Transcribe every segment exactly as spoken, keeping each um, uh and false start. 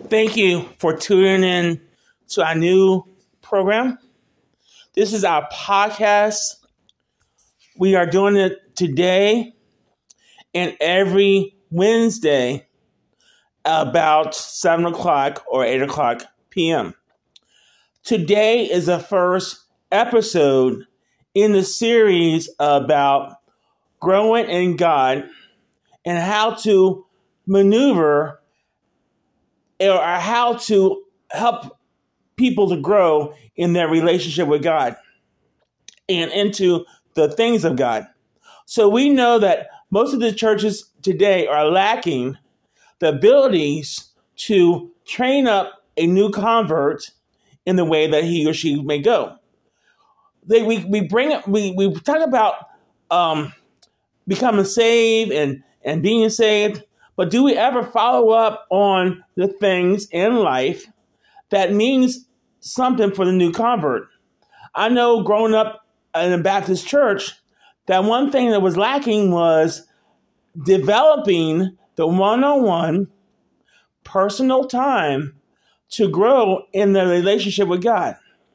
Thank you for tuning in to our new program. This is our podcast. We are doing it today and every Wednesday about seven o'clock or eight o'clock p.m. Today is the first episode in the series about growing in God and how to maneuver or how to help people to grow in their relationship with God and into the things of God. So we know that most of the churches today are lacking the abilities to train up a new convert in the way that he or she may go. They, we, we bring it, we, we talk about um, becoming saved and, and being saved, but do we ever follow up on the things in life that means something for the new convert? I know growing up in a Baptist church, that one thing that was lacking was developing the one-on-one personal time to grow in the relationship with God.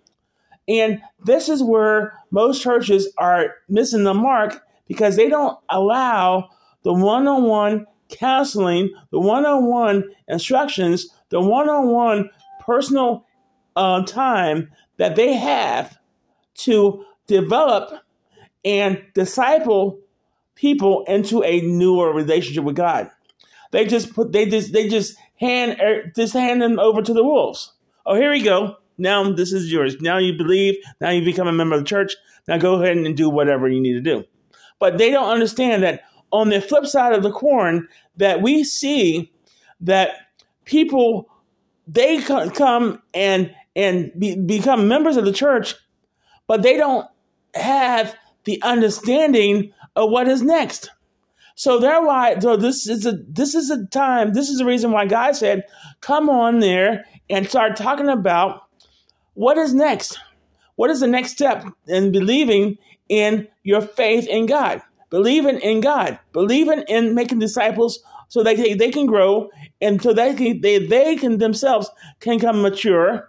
And this is where most churches are missing the mark because they don't allow the one-on-one counseling, the one-on-one instructions, the one-on-one personal uh, time that they have to develop and disciple people into a newer relationship with God. They just put, they just, they just hand, just hand them over to the wolves. Oh, here we go. Now this is yours. Now you believe. Now you become a member of the church. Now go ahead and do whatever you need to do. But they don't understand that on the flip side of the coin, that we see that people, they come and and be, become members of the church, but they don't have the understanding of what is next. So there why so this is a this is a time, this is the reason why God said, come on there and start talking about what is next. What is the next step in believing in your faith in God? Believing in God, believing in making disciples so that they, they can grow and so they can, they, they can themselves can become mature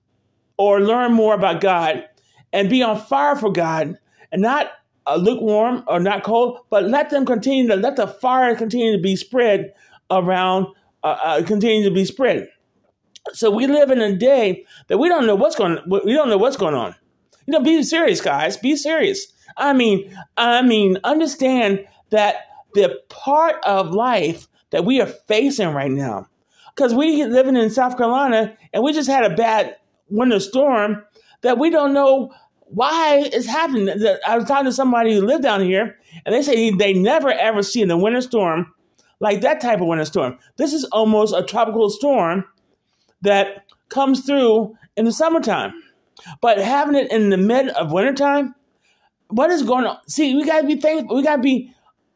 or learn more about God and be on fire for God and not uh, lukewarm or not cold, but let them continue to let the fire continue to be spread around, uh, uh, continue to be spread. So we live in a day that we don't know what's going we don't know what's going on. You know, be serious, guys. Be serious. I mean, I mean, understand that the part of life that we are facing right now, because we living in South Carolina and we just had a bad winter storm that we don't know why it's happening. I was talking to somebody who lived down here and they say they never ever seen a winter storm like that type of winter storm. This is almost a tropical storm that comes through in the summertime, but having it in the mid of wintertime, what is going on? See, we got to be thankful. We got to be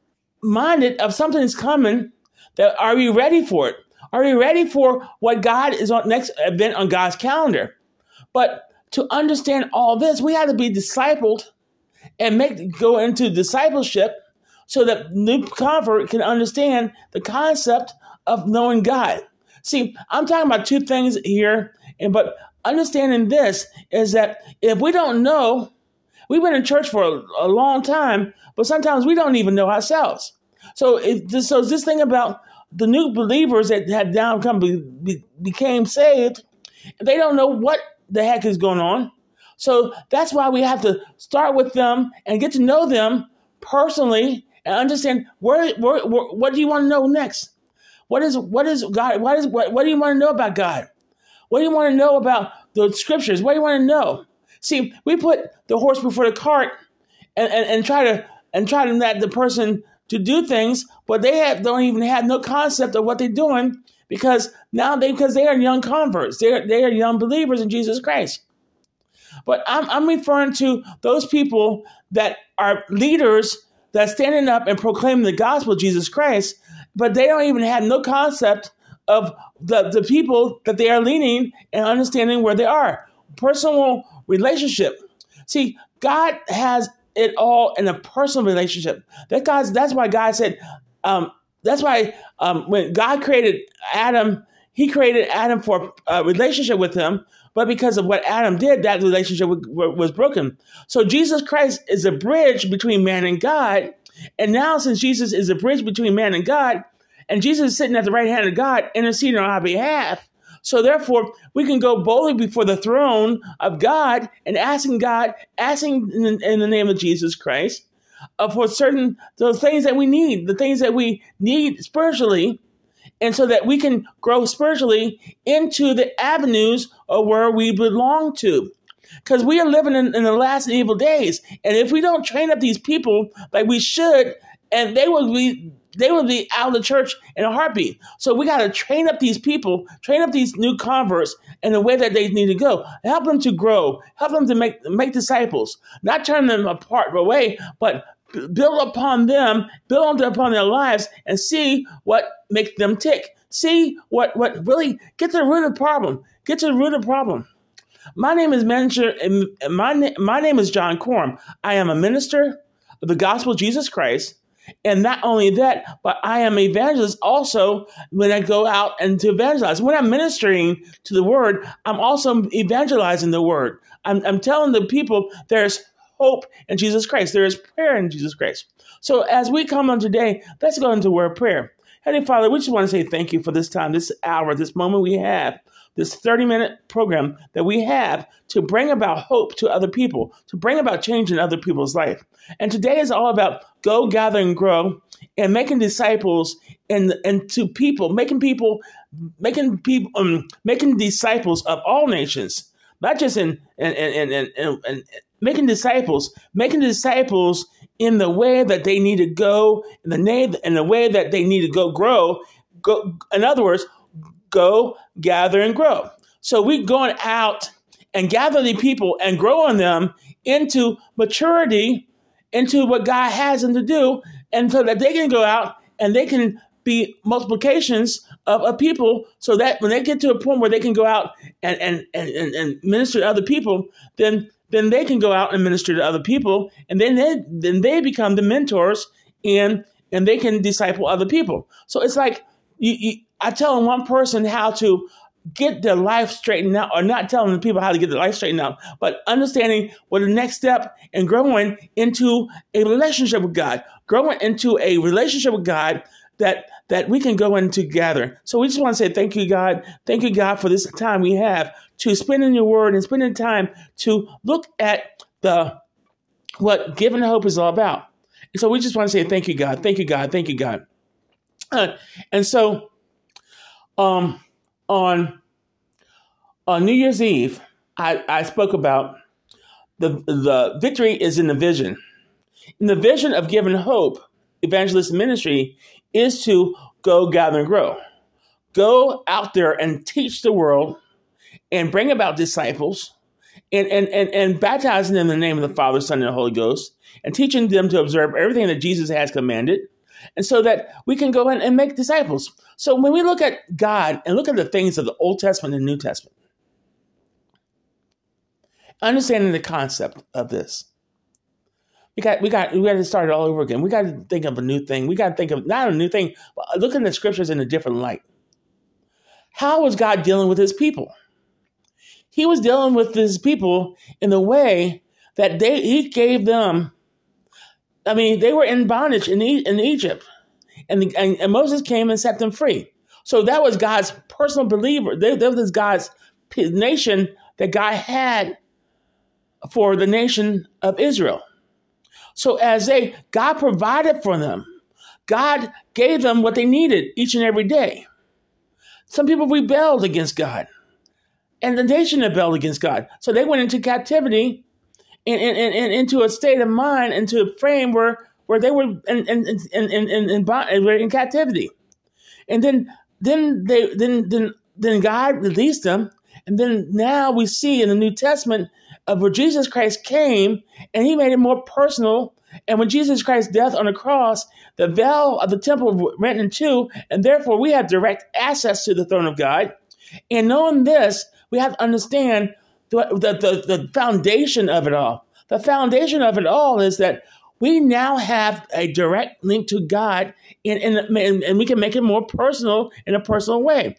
minded of something that's coming. That are we ready for it? Are we ready for what God is on next event on God's calendar? But to understand all this, we have to be discipled and make go into discipleship so that new convert can understand the concept of knowing God. See, I'm talking about two things here, and but understanding this is that if we don't know, we've been in church for a, a long time, but sometimes we don't even know ourselves. So, if this, so this thing about the new believers that had now come be, be, became saved, they don't know what the heck is going on. So that's why we have to start with them and get to know them personally and understand where, where, where what do you want to know next? What is what is God? What is what, what do you want to know about God? What do you want to know about the scriptures? What do you want to know? See, we put the horse before the cart and, and, and try to and try to let the person to do things, but they have, don't even have no concept of what they're doing because now they because they are young converts. They are they are young believers in Jesus Christ. But I'm I'm referring to those people that are leaders that are standing up and proclaiming the gospel of Jesus Christ, but they don't even have no concept of the, the people that they are leading and understanding where they are. Personal relationship. See, God has it all in a personal relationship. That God's, that's why God said, um, that's why um, when God created Adam, he he created Adam for a relationship with him, but because of what Adam did, that relationship was broken. So Jesus Christ is a bridge between man and God. And now since Jesus is a bridge between man and God, and Jesus is sitting at the right hand of God, interceding on our behalf, so therefore we can go boldly before the throne of God and asking God, asking in the, in the name of Jesus Christ, uh, for certain those things that we need, the things that we need spiritually, and so that we can grow spiritually into the avenues of where we belong to. Because we are living in, in the last and evil days. And if we don't train up these people like we should, and they will be they will be out of the church in a heartbeat. So we got to train up these people, train up these new converts in the way that they need to go. Help them to grow. Help them to make, make disciples. Not turn them apart away, but build upon them, build upon their lives, and see what makes them tick. See what, what really, get to the root of the problem. Get to the root of the problem. My name is Manager, my, my name is John Corum. I am a minister of the gospel of Jesus Christ. And not only that, but I am an evangelist also when I go out and to evangelize. When I'm ministering to the word, I'm also evangelizing the word. I'm, I'm telling the people there's hope in Jesus Christ. There is prayer in Jesus Christ. So as we come on today, let's go into word of prayer. Heavenly Father, we just want to say thank you for this time, this hour, this moment we have, this thirty-minute program that we have to bring about hope to other people, to bring about change in other people's life. And today is all about go, gather, and grow, and making disciples and and to people, making people, making people, um, making disciples of all nations, not just in and and and and, and making disciples, making disciples in the way that they need to go, in the name, in the way that they need to go grow. Go, in other words, go, gather, and grow. So we're going out and gather the people and growing them into maturity, into what God has them to do, and so that they can go out and they can be multiplications of, of people, so that when they get to a point where they can go out and, and, and, and minister to other people, then then they can go out and minister to other people, and then they, then they become the mentors, and and they can disciple other people. So it's like you, you, I tell one person how to get their life straightened out, or not telling the people how to get their life straightened out, but understanding what the next step and growing into a relationship with God, growing into a relationship with God that that we can go in together. So we just want to say thank you, God. Thank you, God, for this time we have to spend in your word and spending time to look at the what giving hope is all about. And so we just want to say thank you, God. Thank you, God. Thank you, God. Uh, and so um, on on New Year's Eve, I, I spoke about the the victory is in the vision. In the vision of giving hope, evangelist ministry is to go, gather, and grow. Go out there and teach the world and bring about disciples and, and, and, and baptizing them in the name of the Father, Son, and the Holy Ghost, and teaching them to observe everything that Jesus has commanded, and so that we can go in and make disciples. So when we look at God and look at the things of the Old Testament and New Testament, understanding the concept of this, We got, we got, we got to start it all over again. We got to think of a new thing. We got to think of not a new thing, but look at the scriptures in a different light. How was God dealing with his people? He was dealing with his people in the way that they, he gave them. I mean, they were in bondage in, in Egypt, and, the, and, and Moses came and set them free. So that was God's personal believer. That was God's nation that God had for the nation of Israel. So as they, God provided for them. God gave them what they needed each and every day. Some people rebelled against God, and the nation rebelled against God. So they went into captivity and, and, and, and into a state of mind, into a frame where, where they were in, in, in, in, in, in, in captivity. And then, then they, then, then, then God released them. And then now we see in the New Testament of where Jesus Christ came and he made it more personal. And when Jesus Christ's death on the cross, the veil of the temple rent in two, and therefore we have direct access to the throne of God. And knowing this, we have to understand the, the, the, the foundation of it all. The foundation of it all is that we now have a direct link to God, and, and, and we can make it more personal in a personal way.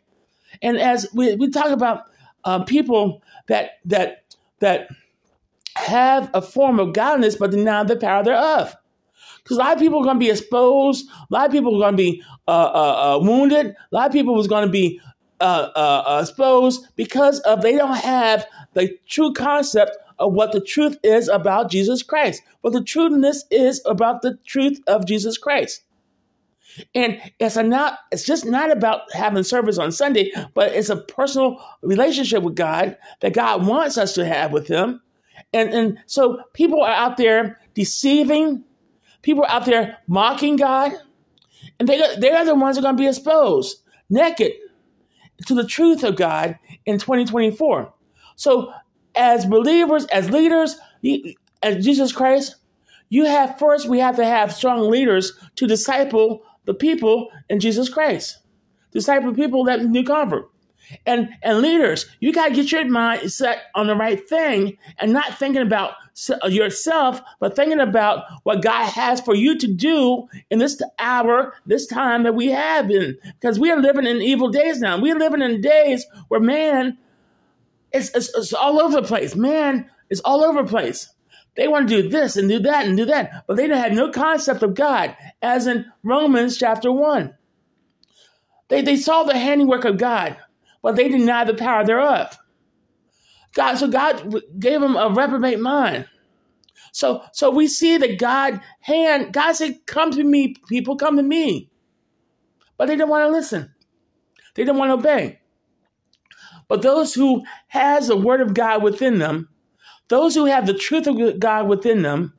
And as we, we talk about uh, people that that that have a form of godliness but deny the power thereof. Because a lot of people are going to be exposed. A lot of people are going to be uh, uh, uh, wounded. A lot of people are going to be uh, uh, uh, exposed because of they don't have the true concept of what the truth is about Jesus Christ. What the truthness is about the truth of Jesus Christ. And it's a not. It's just not about having service on Sunday, but it's a personal relationship with God that God wants us to have with Him. And, and so people are out there deceiving. People are out there mocking God. And they, they are the ones that are going to be exposed naked to the truth of God in twenty twenty-four. So as believers, as leaders, as Jesus Christ, you have first, we have to have strong leaders to disciple the people in Jesus Christ. Disciple people that new convert. And and leaders, you got to get your mind set on the right thing and not thinking about yourself, but thinking about what God has for you to do in this hour, this time that we have in. Because we are living in evil days now. We are living in days where man is, is, is all over the place. Man is all over the place. They want to do this and do that and do that, but they don't have no concept of God, as in Romans chapter one. They, they saw the handiwork of God, but they denied the power thereof. God, so God gave them a reprobate mind. So, so we see that God hand, God said, come to me, people, come to me. But they didn't want to listen. They didn't want to obey. But those who has the word of God within them, those who have the truth of God within them,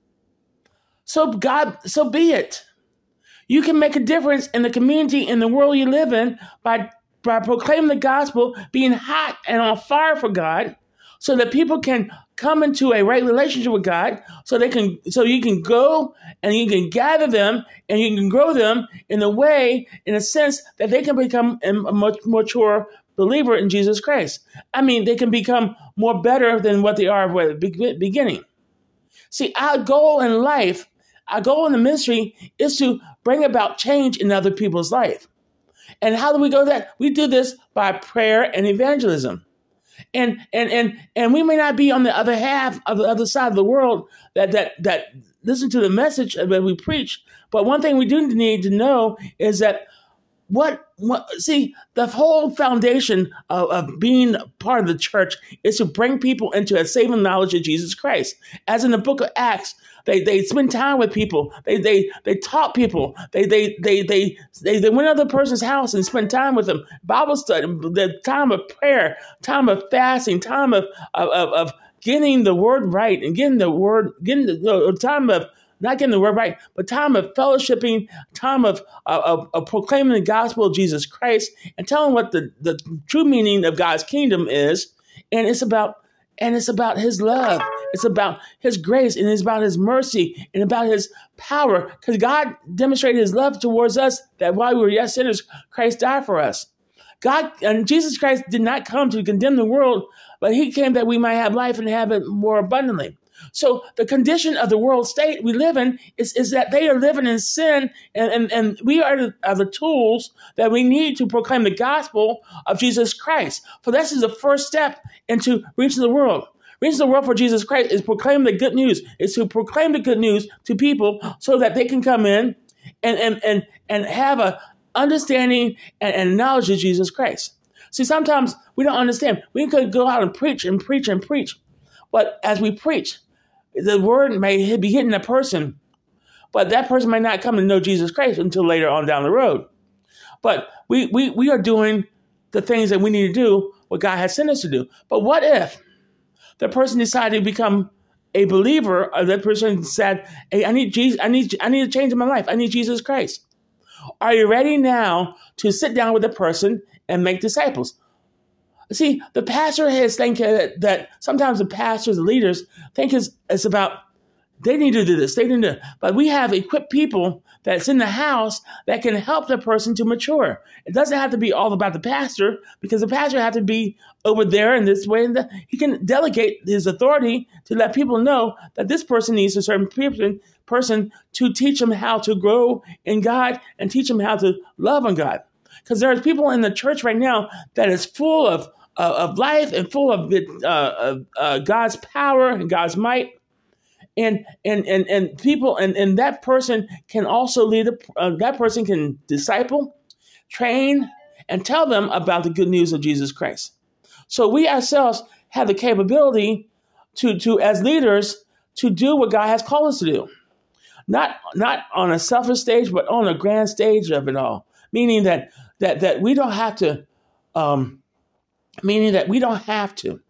so God, so be it. You can make a difference in the community, in the world you live in, by, by proclaiming the gospel, being hot and on fire for God, so that people can come into a right relationship with God, so they can, so you can go and you can gather them and you can grow them in a way, in a sense that they can become a much mature believer in Jesus Christ. I mean, they can become more better than what they are at the beginning. See, our goal in life, our goal in the ministry is to bring about change in other people's life. And how do we go that? We do this by prayer and evangelism. And and and and we may not be on the other half of the other side of the world that that that listen to the message that we preach. But one thing we do need to know is that what, what see, the whole foundation of, of being part of the church is to bring people into a saving knowledge of Jesus Christ. As in the book of Acts, They they spend time with people. They they they taught people. They they they they they, they went to the person's house and spent time with them. Bible study, the time of prayer, time of fasting, time of of, of getting the word right and getting the word, getting the no, time of not getting the word right, but time of fellowshipping, time of of, of proclaiming the gospel of Jesus Christ and telling what the, the true meaning of God's kingdom is. And it's about and it's about His love. It's about His grace, and it's about His mercy, and about His power. Because God demonstrated His love towards us, that while we were yet sinners, Christ died for us. God and Jesus Christ did not come to condemn the world, but He came that we might have life and have it more abundantly. So the condition of the world state we live in is, is that they are living in sin, and, and, and we are the, are the tools that we need to proclaim the gospel of Jesus Christ. For this is the first step into reaching the world. Reaching the world for Jesus Christ is proclaim the good news, is to proclaim the good news to people so that they can come in and, and, and, and have a understanding and, and knowledge of Jesus Christ. See, sometimes we don't understand. We could go out and preach and preach and preach. But as we preach, the word may be hitting a person, but that person might not come to know Jesus Christ until later on down the road. But we, we, we are doing the things that we need to do, what God has sent us to do. But what if the person decided to become a believer, or that person said, hey, I need Jesus, I need, I need a change in my life. I need Jesus Christ. Are you ready now to sit down with the person and make disciples? See, the pastor has think that, that sometimes the pastors, the leaders, think it's, it's about, they need to do this, they need to do it. But we have equipped people that's in the house that can help the person to mature. It doesn't have to be all about the pastor, because the pastor has to be over there in this way. And the, he can delegate his authority to let people know that this person needs a certain person, person to teach them how to grow in God and teach them how to love on God. Because there's people in the church right now that is full of uh, of life and full of, uh, of uh, God's power and God's might. And and and and people and, and that person can also lead. A, uh, that person can disciple, train, and tell them about the good news of Jesus Christ. So we ourselves have the capability to to as leaders to do what God has called us to do, not not on a selfish stage, but on a grand stage of it all. Meaning that that that we don't have to. Um, meaning that we don't have to.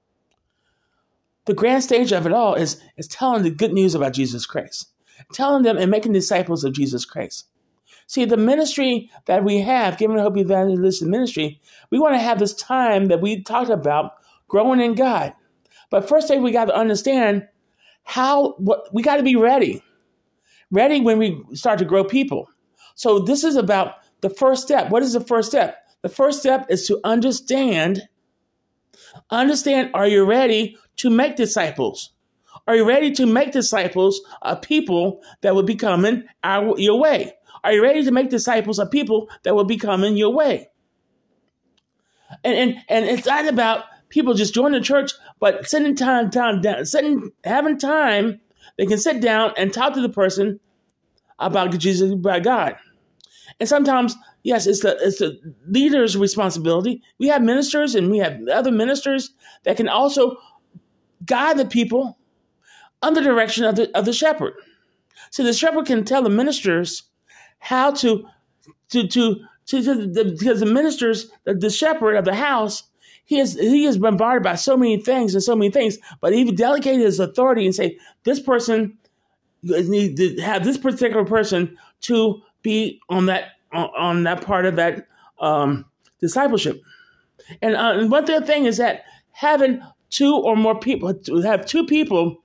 The grand stage of it all is, is telling the good news about Jesus Christ, telling them and making disciples of Jesus Christ. See, the ministry that we have, Giving Hope Evangelistic Ministry, we want to have this time that we talked about growing in God. But first thing we got to understand how, what we got to be ready, ready when we start to grow people. So this is about the first step. What is the first step? The first step is to understand, understand, are you ready to make disciples? Are you ready to make disciples of people that will be coming our, your way? Are you ready to make disciples of people that will be coming your way? And and, and it's not about people just joining the church, but sitting time, time down, sitting, having time, they can sit down and talk to the person about Jesus, about God. And sometimes, yes, it's the it's the leader's responsibility. We have ministers and we have other ministers that can also guide the people under the direction of the of the shepherd. So the shepherd can tell the ministers how to to to, to, to the, because the ministers, the, the shepherd of the house, he is he is bombarded by so many things and so many things, but he delegated his authority and say this person need to have this particular person to be on that on, on that part of that um, discipleship. And, uh, and one other thing is that having two or more people, to have two people,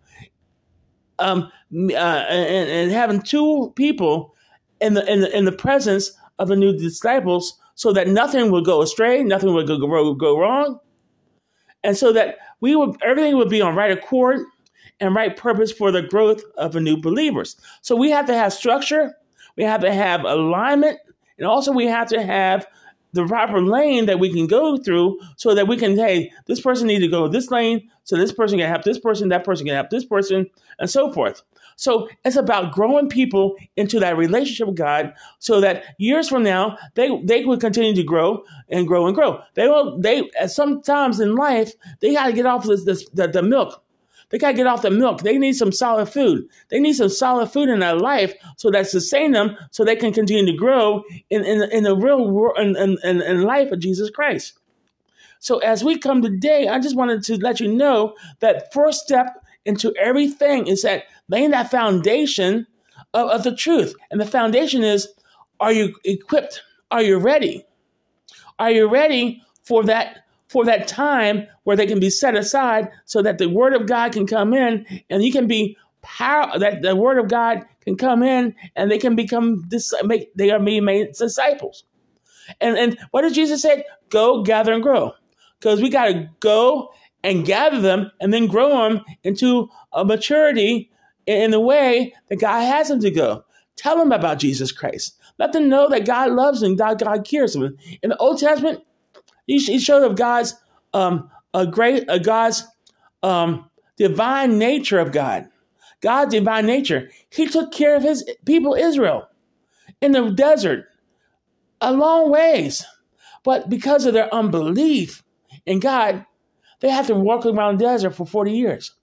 um, uh, and, and having two people in the in the in the presence of the new disciples, so that nothing will go astray, nothing will go go wrong, and so that we will everything will be on right accord and right purpose for the growth of the new believers. So we have to have structure, we have to have alignment, and also we have to have the proper lane that we can go through so that we can, hey, this person needs to go this lane, so this person can help this person, that person can help this person, and so forth. So it's about growing people into that relationship with God so that years from now, they, they will continue to grow and grow and grow. They will, they, sometimes in life, they got to get off this, this the, the milk. They got to get off the milk. They need some solid food. They need some solid food in their life so that sustain them so they can continue to grow in, in, in the real world in, in, in life of Jesus Christ. So as we come today, I just wanted to let you know that first step into everything is that laying that foundation of, of the truth. And the foundation is, are you equipped? Are you ready? Are you ready for that for that time where they can be set aside so that the word of God can come in and you can be power, that the word of God can come in and they can become, make, they are being made disciples. And, and what did Jesus say? Go, gather, and grow. Because we got to go and gather them and then grow them into a maturity in the way that God has them to go. Tell them about Jesus Christ. Let them know that God loves them, that God cares for them. In the Old Testament, He showed of God's um, a great, a God's um, divine nature of God. God's divine nature. He took care of his people, Israel, in the desert, a long ways. But because of their unbelief in God, they have to walk around the desert for forty years.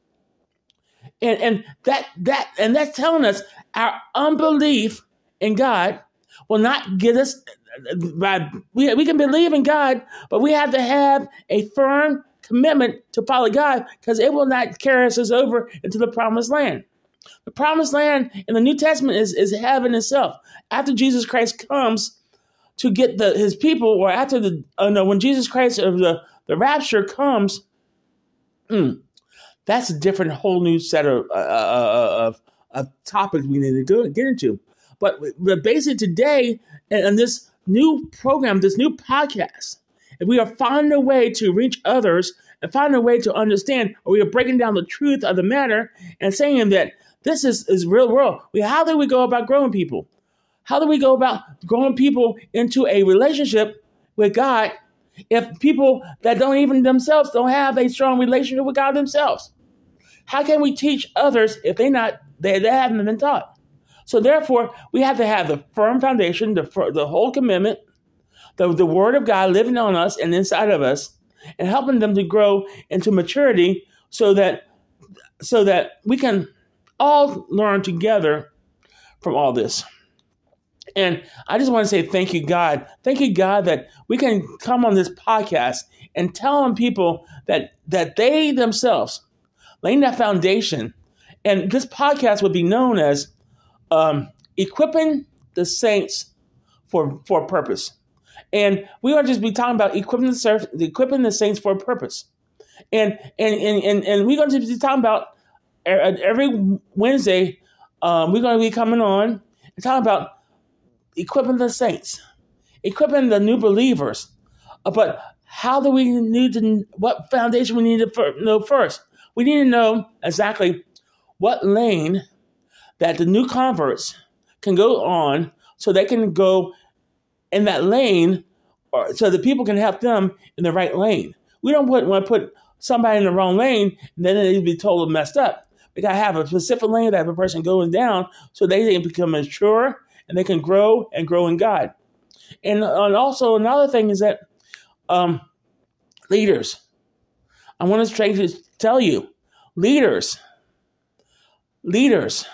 And, and that that and that's telling us our unbelief in God will not get us. We, we can believe in God, but we have to have a firm commitment to follow God because it will not carry us over into the promised land. The promised land in the New Testament is, is heaven itself. After Jesus Christ comes to get the his people, or after the, oh no, when Jesus Christ of the, the rapture comes, mm, that's a different whole new set of, uh, of, of topics we need to go, get into. But, but basically today, and, and this new program, this new podcast, if we are finding a way to reach others and find a way to understand, or we are breaking down the truth of the matter and saying that this is, is real world. We, how do we go about growing people? How do we go about growing people into a relationship with God if people that don't even themselves don't have a strong relationship with God themselves? How can we teach others if they not they, they haven't been taught? So therefore, we have to have the firm foundation, the the whole commitment, the, the word of God living on us and inside of us, and helping them to grow into maturity so that so that we can all learn together from all this. And I just want to say thank you, God. Thank you, God, that we can come on this podcast and tell people that that they themselves laying that foundation. And this podcast would be known as um, Equipping the Saints for, for a Purpose. And we are just be talking about equipping the, equipping the saints for a purpose. And and, and, and, and we're going to be talking about every Wednesday, um, we're going to be coming on and talking about equipping the saints, equipping the new believers. Uh, but how do we need to, what foundation we need to know first? We need to know exactly what lane that the new converts can go on so they can go in that lane, or so that people can help them in the right lane. We don't put, want to put somebody in the wrong lane and then they'd be totally messed up. We got to have a specific lane that the person going down so they can become mature and they can grow and grow in God. And, and also another thing is that um, leaders, I want to try to tell you, leaders, leaders,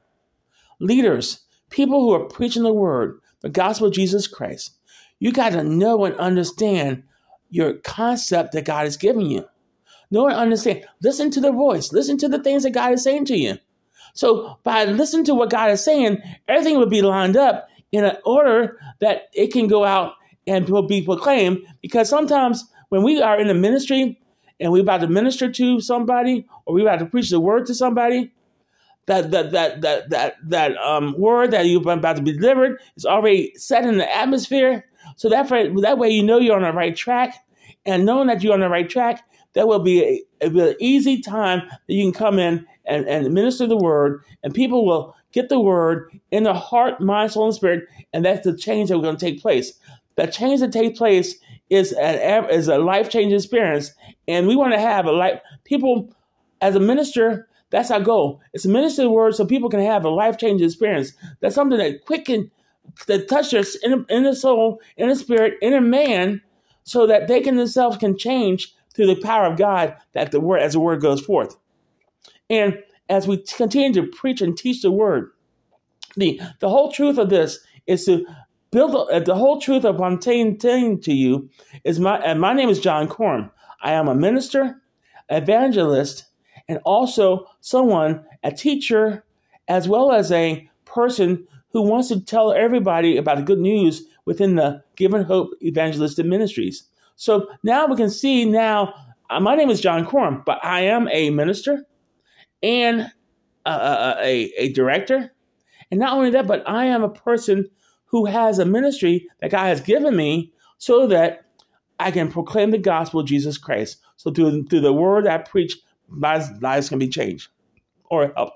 leaders, people who are preaching the word, the gospel of Jesus Christ, you got to know and understand your concept that God has given you. Know and understand. Listen to the voice. Listen to the things that God is saying to you. So by listening to what God is saying, everything will be lined up in an order that it can go out and will be proclaimed. Because sometimes when we are in the ministry and we're about to minister to somebody or we're about to preach the word to somebody, that that that that that that um, word that you're about to be delivered is already set in the atmosphere. So that that way you know you're on the right track, and knowing that you're on the right track, that will be a, a, an easy time that you can come in and, and minister the word, and people will get the word in their heart, mind, soul, and spirit, and that's the change that we're going to take place. That change that takes place is an is a life changing experience, and we want to have a life. People, as a minister, that's our goal. It's to minister the word so people can have a life changing experience. That's something that quicken, that touches in inner soul, inner spirit, inner man, so that they can themselves can change through the power of God that the word as the word goes forth. And as we continue to preach and teach the word, the the whole truth of this is to build uh, the whole truth of what I'm telling, telling to you is my and my name is John Corm. I am a minister, evangelist, and also someone, a teacher, as well as a person who wants to tell everybody about the good news within the Given Hope Evangelistic Ministries. So now we can see now, uh, my name is John Corm, but I am a minister and uh, a, a director. And not only that, but I am a person who has a ministry that God has given me so that I can proclaim the gospel of Jesus Christ. So through, through the word I preach, my lives can be changed or helped.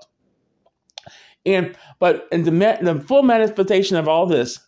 And but in the, the full manifestation of all this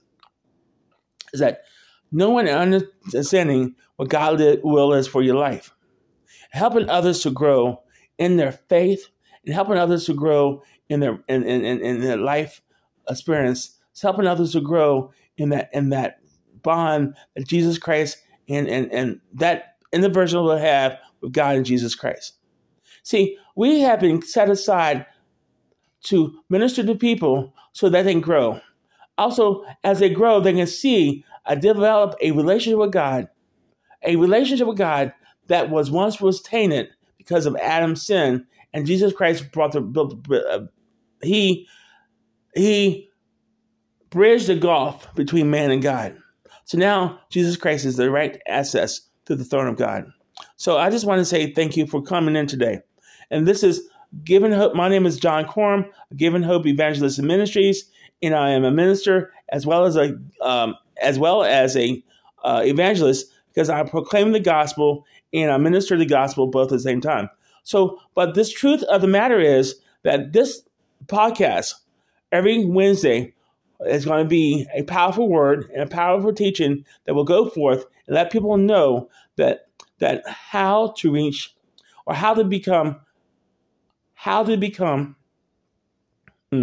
is that knowing and understanding what God's will is for your life, helping others to grow in their faith and helping others to grow in their in, in, in their life experience, it's helping others to grow in that in that bond that Jesus Christ and and, and that individual will have with God and Jesus Christ. See, we have been set aside to minister to people so that they can grow. Also, as they grow, they can see uh, develop a relationship with God, a relationship with God that was once was tainted because of Adam's sin, and Jesus Christ brought the built. Uh, he he bridged the gulf between man and God. So now Jesus Christ is the right access to the throne of God. So I just want to say thank you for coming in today. And this is Given Hope. My name is John Corm, Given Hope Evangelistic Ministries, and I am a minister as well as a um, as well as a uh, evangelist because I proclaim the gospel and I minister the gospel both at the same time. So, but this truth of the matter is that this podcast every Wednesday It's going to be a powerful word and a powerful teaching that will go forth and let people know that that how to reach or how to become, how to become, hmm,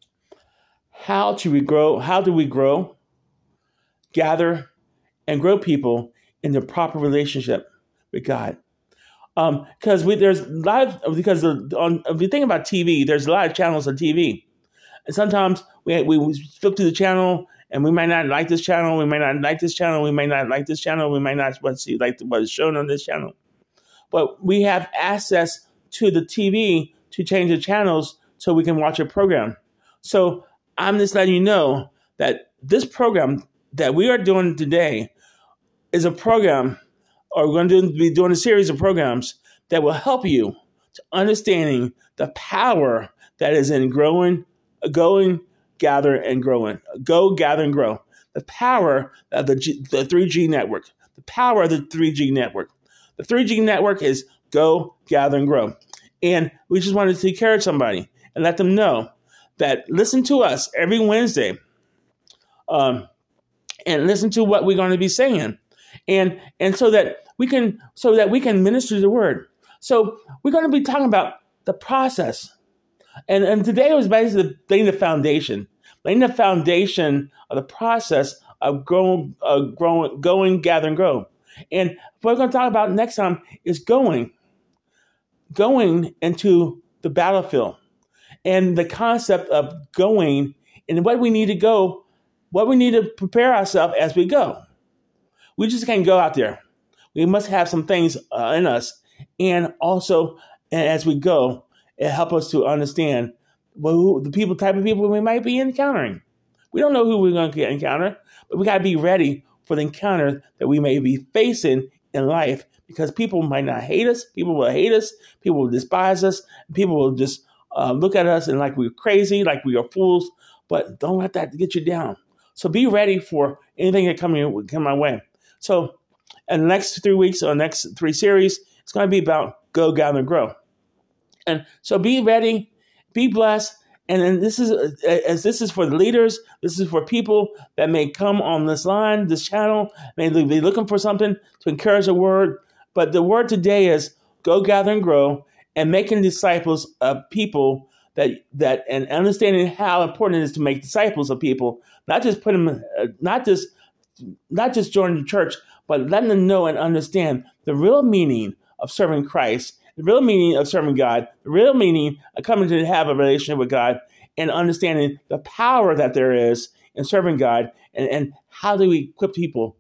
how to we grow, how do we grow, gather, and grow people in the proper relationship with God. Um, because we there's a lot of because the, on if you think about T V, there's a lot of channels on T V, and sometimes we we, we flip to the channel and we might not like this channel, we might not like this channel, we might not like this channel, we might not want to see like what is shown on this channel, but we have access to the T V to change the channels so we can watch a program. So I'm just letting you know that this program that we are doing today is a program, or we're going to be doing a series of programs that will help you to understanding the power that is in growing, going, gather, and growing. Go, gather, and grow. The power of the, G, the three G network. The power of the three G network. The three G network is go, gather, and grow. And we just wanted to encourage somebody and let them know that listen to us every Wednesday um, and listen to what we're going to be saying. And and so that we can so that we can minister the word. So we're going to be talking about the process. And and today was basically laying the foundation, laying the foundation of the process of growing, uh, growing, going, gather, and grow. And what we're going to talk about next time is going, going into the battlefield, and the concept of going and what we need to go, what we need to prepare ourselves as we go. We just can't go out there. We must have some things uh, in us. And also, as we go, it helps us to understand well, who, the people, type of people we might be encountering. We don't know who we're going to encounter, but we got to be ready for the encounter that we may be facing in life, because people might not hate us. People will hate us. People will despise us. People will just uh, look at us and like we're crazy, like we are fools. But don't let that get you down. So be ready for anything that come, come my way. So in the next three weeks or next three series, it's going to be about go, gather, and grow. And so be ready, be blessed. And then this is as this is for the leaders. This is for people that may come on this line, this channel, may be looking for something to encourage a word. But the word today is go, gather, and grow, and making disciples of people that that and understanding how important it is to make disciples of people, not just put them, uh, not just. not just joining the church, but letting them know and understand the real meaning of serving Christ, the real meaning of serving God, the real meaning of coming to have a relationship with God, and understanding the power that there is in serving God, and, and how do we equip people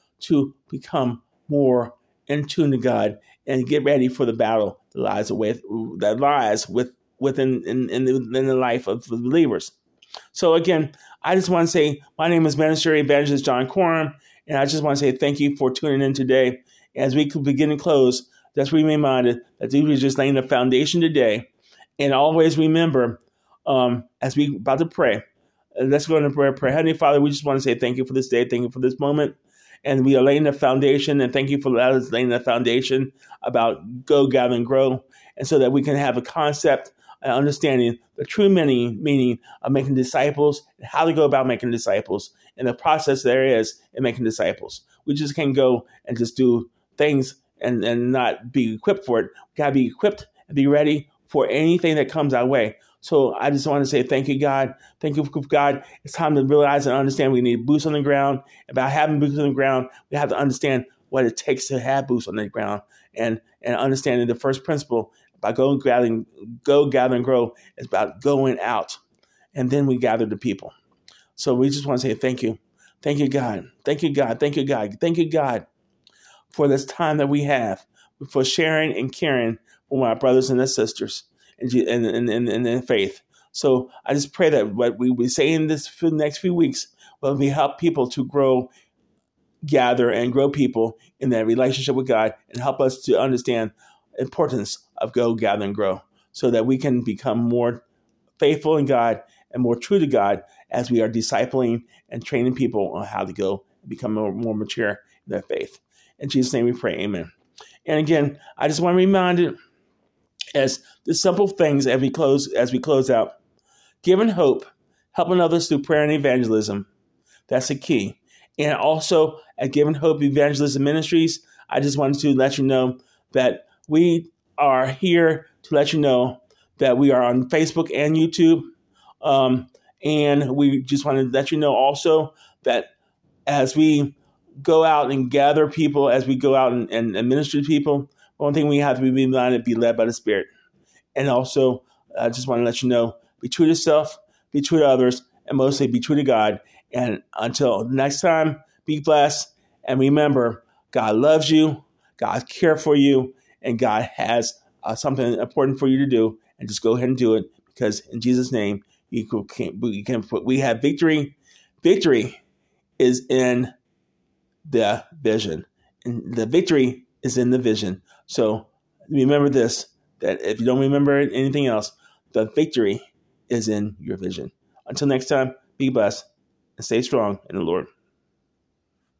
to become more in tune to God and get ready for the battle that lies with that lies with within in, in, the, in the life of the believers. So again, I just want to say my name is Ministry Evangelist John Coram, and I just want to say thank you for tuning in today. As we begin and close, just be reminded that we were just laying the foundation today, and always remember um, as we about to pray. Let's go into prayer. Pray, Heavenly Father, we just want to say thank you for this day, thank you for this moment, and we are laying the foundation. And thank you for us laying the foundation about go, gather, and grow, and so that we can have a concept. Understanding the true meaning, meaning of making disciples and how to go about making disciples and the process there is in making disciples. We just can't go and just do things and, and not be equipped for it. We got to be equipped and be ready for anything that comes our way. So I just want to say thank you, God. Thank you, God. It's time to realize and understand we need boots on the ground. About having boots on the ground, we have to understand what it takes to have boots on the ground, and, and understanding the first principle by go gathering, go gather and grow is about going out, and then we gather the people. So we just want to say thank you, thank you, God, thank you, God, thank you, God, thank you, God, for this time that we have for sharing and caring for my brothers and their sisters and in, in, in, in, in faith. So I just pray that what we be saying this for the next few weeks will be help people to grow, gather, and grow people in their relationship with God, and help us to understand importance of go, gather, and grow, so that we can become more faithful in God and more true to God as we are discipling and training people on how to go and become more, more mature in their faith. In Jesus' name we pray, amen. And again, I just want to remind you, as the simple things as we close as we close out, giving hope, helping others through prayer and evangelism. That's the key. And also at Giving Hope Evangelism Ministries, I just wanted to let you know that we are here to let you know that we are on Facebook and YouTube. Um, and we just want to let you know also that as we go out and gather people, as we go out and, and, and minister to people, one thing we have to be reminded, be led by the Spirit. And also, I just want to let you know, be true to yourself, be true to others, and mostly be true to God. And until next time, be blessed. And remember, God loves you, God cares for you, and God has uh, something important for you to do. And just go ahead and do it, because in Jesus' name, you can, we, can, we have victory. Victory is in the vision. And the victory is in the vision. So remember this, that if you don't remember anything else, the victory is in your vision. Until next time, be blessed and stay strong in the Lord.